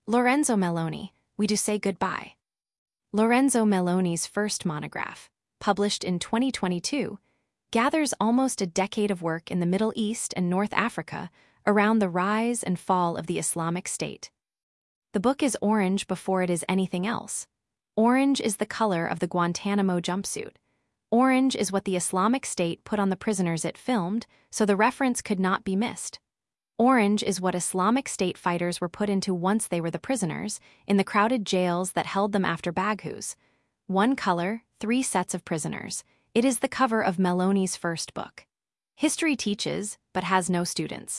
Lorenzo Meloni, We Do Say Goodbye. Lorenzo Meloni's first monograph, published in 2022, gathers almost a decade of work in the Middle East and North Africa around the rise and fall of the Islamic State. The book is orange before it is anything else. Orange is the color of the Guantanamo jumpsuit. Orange is what the Islamic State put on the prisoners it filmed, so the reference could not be missed. Orange is what Islamic State fighters were put into once they were the prisoners, in the crowded jails that held them after Baghouz. One color, 3 sets of prisoners. It is the cover of Meloni's first book. History teaches, but has no students.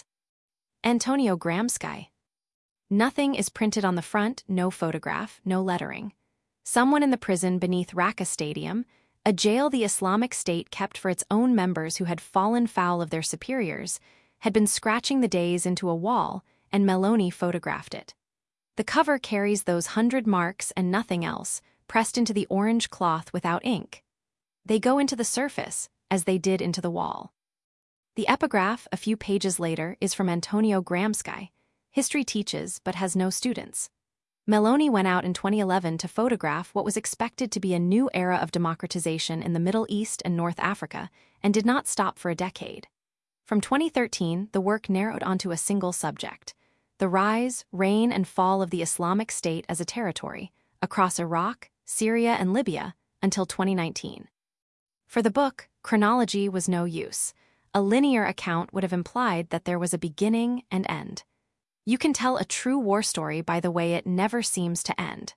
Antonio Gramsci. Nothing is printed on the front, no photograph, no lettering. Someone in the prison beneath Raqqa Stadium, a jail the Islamic State kept for its own members who had fallen foul of their superiors, had been scratching the days into a wall, and Meloni photographed it. The cover carries those 100 marks and nothing else, pressed into the orange cloth without ink. They go into the surface, as they did into the wall. The epigraph, a few pages later, is from Antonio Gramsci. History teaches, but has no students. Meloni went out in 2011 to photograph what was expected to be a new era of democratization in the Middle East and North Africa, and did not stop for a decade. From 2013, the work narrowed onto a single subject: the rise, reign, and fall of the Islamic State as a territory, across Iraq, Syria, and Libya, until 2019. For the book, chronology was no use. A linear account would have implied that there was a beginning and end. You can tell a true war story by the way it never seems to end.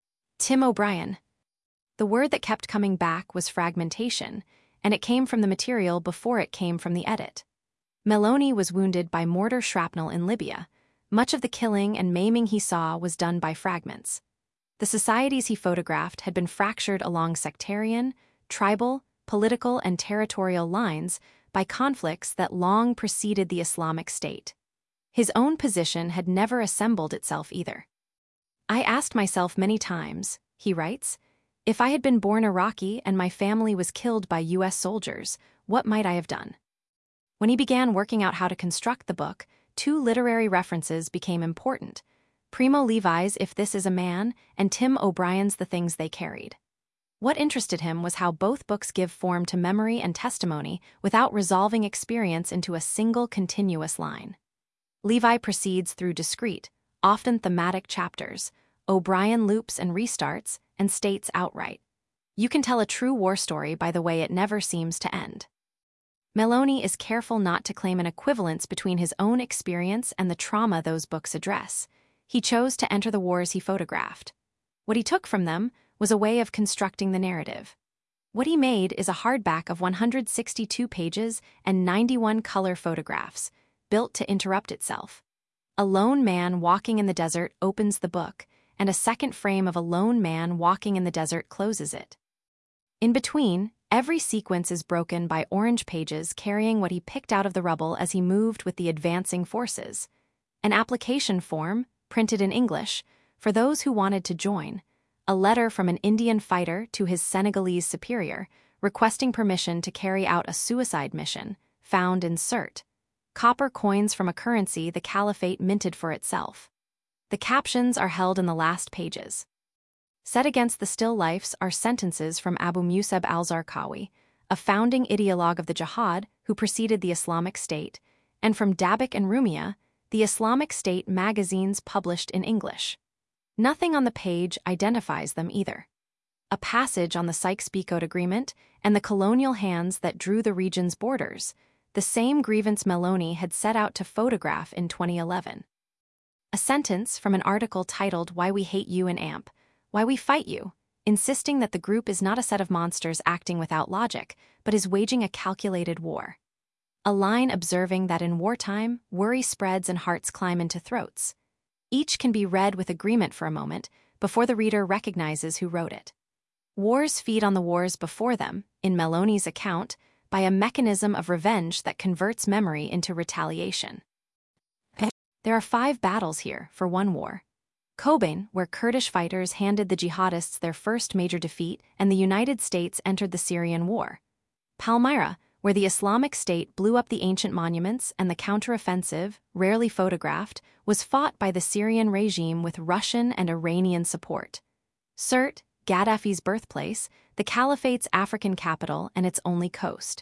Tim O'Brien. The word that kept coming back was fragmentation, and it came from the material before it came from the edit. Meloni was wounded by mortar shrapnel in Libya. Much of the killing and maiming he saw was done by fragments. The societies he photographed had been fractured along sectarian, tribal, political, and territorial lines by conflicts that long preceded the Islamic State. His own position had never assembled itself either. I asked myself many times, he writes, if I had been born Iraqi and my family was killed by U.S. soldiers, what might I have done? When he began working out how to construct the book, 2 literary references became important: Primo Levi's If This Is a Man and Tim O'Brien's The Things They Carried. What interested him was how both books give form to memory and testimony without resolving experience into a single continuous line. Levi proceeds through discrete, often thematic chapters. O'Brien loops and restarts and states outright, you can tell a true war story by the way it never seems to end. Meloni is careful not to claim an equivalence between his own experience and the trauma those books address. He chose to enter the wars he photographed. What he took from them was a way of constructing the narrative. What he made is a hardback of 162 pages and 91 color photographs, built to interrupt itself. A lone man walking in the desert opens the book, and a second frame of a lone man walking in the desert closes it. In between, every sequence is broken by orange pages carrying what he picked out of the rubble as he moved with the advancing forces. An application form, printed in English, for those who wanted to join. A letter from an Indian fighter to his Senegalese superior, requesting permission to carry out a suicide mission, found in Sirte. Copper coins from a currency the caliphate minted for itself. The captions are held in the last pages. Set against the still lifes are sentences from Abu Musab al-Zarqawi, a founding ideologue of the jihad who preceded the Islamic State, and from Dabak and Rumia, the Islamic State magazines published in English. Nothing on the page identifies them either. A passage on the Sykes-Picot Agreement and the colonial hands that drew the region's borders, the same grievance Meloni had set out to photograph in 2011. A sentence from an article titled Why We Hate You in AMP, Why We Fight You, insisting that the group is not a set of monsters acting without logic, but is waging a calculated war. A line observing that in wartime, worry spreads and hearts climb into throats. Each can be read with agreement for a moment before the reader recognizes who wrote it. Wars feed on the wars before them, in Meloni's account, by a mechanism of revenge that converts memory into retaliation. There are 5 battles here for one war. Kobane, where Kurdish fighters handed the jihadists their first major defeat and the United States entered the Syrian war. Palmyra, where the Islamic State blew up the ancient monuments and the counteroffensive, rarely photographed, was fought by the Syrian regime with Russian and Iranian support. Sirte, Gaddafi's birthplace, the Caliphate's African capital and its only coast.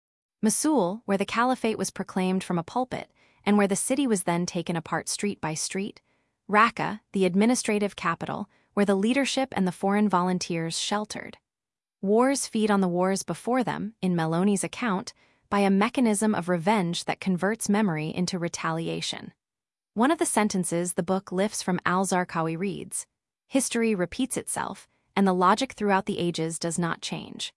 Mosul, where the Caliphate was proclaimed from a pulpit, and where the city was then taken apart street by street. Raqqa, the administrative capital, where the leadership and the foreign volunteers sheltered. Wars feed on the wars before them, in Meloni's account, by a mechanism of revenge that converts memory into retaliation. One of the sentences the book lifts from al-Zarqawi reads, "History repeats itself, and the logic throughout the ages does not change."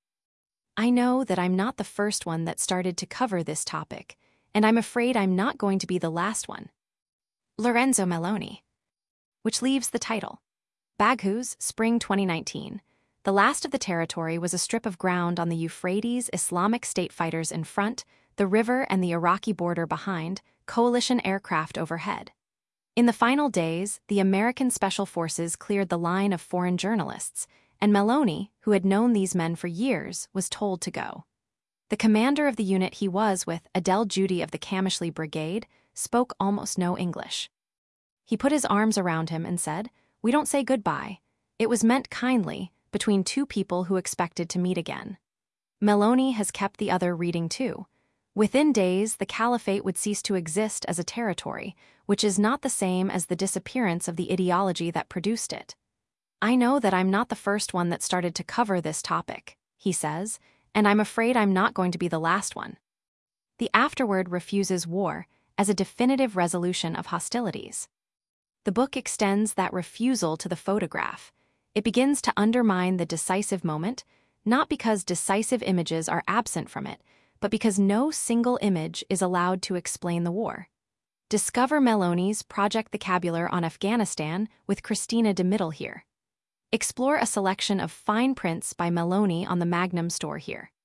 I know that I'm not the first one that started to cover this topic, and I'm afraid I'm not going to be the last one. Lorenzo Meloni. Which leaves the title. Baghouz, Spring 2019. The last of the territory was a strip of ground on the Euphrates, Islamic State fighters in front, the river and the Iraqi border behind, coalition aircraft overhead. In the final days, the American Special Forces cleared the line of foreign journalists, and Meloni, who had known these men for years, was told to go. The commander of the unit he was with, Adel Judy of the Kamishli Brigade, spoke almost no English. He put his arms around him and said, "We don't say goodbye." It was meant kindly, between two people who expected to meet again. Meloni has kept the other reading too. Within days, the Caliphate would cease to exist as a territory, which is not the same as the disappearance of the ideology that produced it. I know that I'm not the first one that started to cover this topic, he says, and I'm afraid I'm not going to be the last one. The afterword refuses war as a definitive resolution of hostilities. The book extends that refusal to the photograph. It begins to undermine the decisive moment, not because decisive images are absent from it, but because no single image is allowed to explain the war. Discover Meloni's Project Vocabulary on Afghanistan with Christina de Middle here. Explore a selection of fine prints by Meloni on the Magnum store here.